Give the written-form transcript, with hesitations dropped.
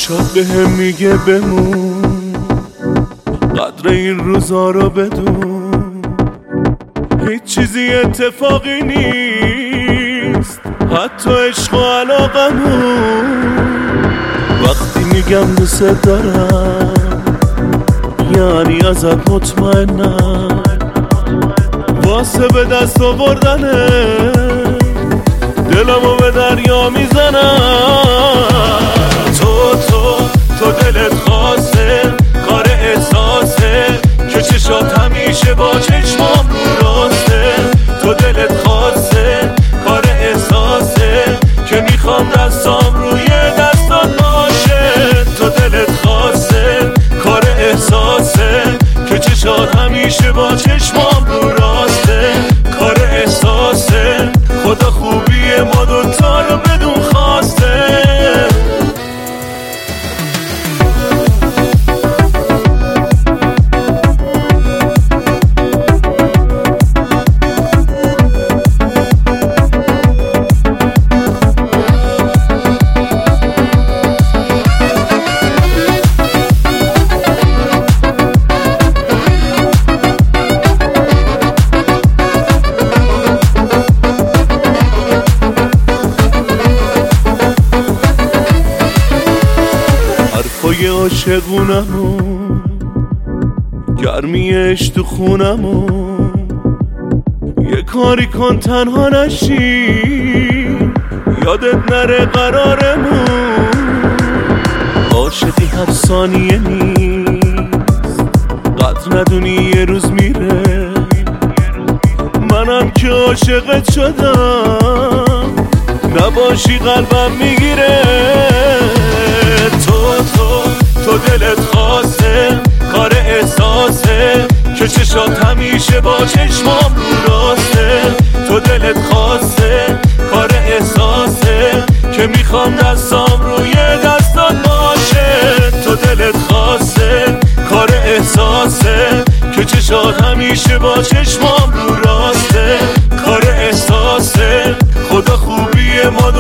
چشات به هم میگه بمون، قدر این روزا رو بدون. هیچ چیزی اتفاقی نیست، حتی عشق و علاقمون. وقتی میگم دوست دارم یعنی ازت مطمئنم، واسه به دست آوردنه دلمو به دریا میزنم. تو دلت خاصه، کار احساسه که چشات همیشه با چشمام رو راسته. تو دلت خاصه، کار احساسه که میخوام دستام روی دستات باشه. تو دلت خاصه، کار احساسه که چشات همیشه با چشمام رو راسته. کار احساسه، خدا خوبی ما دوتا رو بدون خواسته. حرفای عاشقونمو، گرمیش تو خونمو، یه کاری کن تنها نشی، یادت نره قرارمون. عاشقی هر ثانیه نیست، قدر ندونی یه روز میره. منم که عاشقت شدم، نباشی قلبم میگیره. تو دلت خاصه، کار احساسه که چشات همیشه با چشمام رو راسته. تو دلت خاصه، کار احساسه که میخوام دستام روی دستات باشه. تو دلت خاصه، کار احساسه که چشات همیشه با چشمام رو راسته. کار احساسه، خدا خوبی ما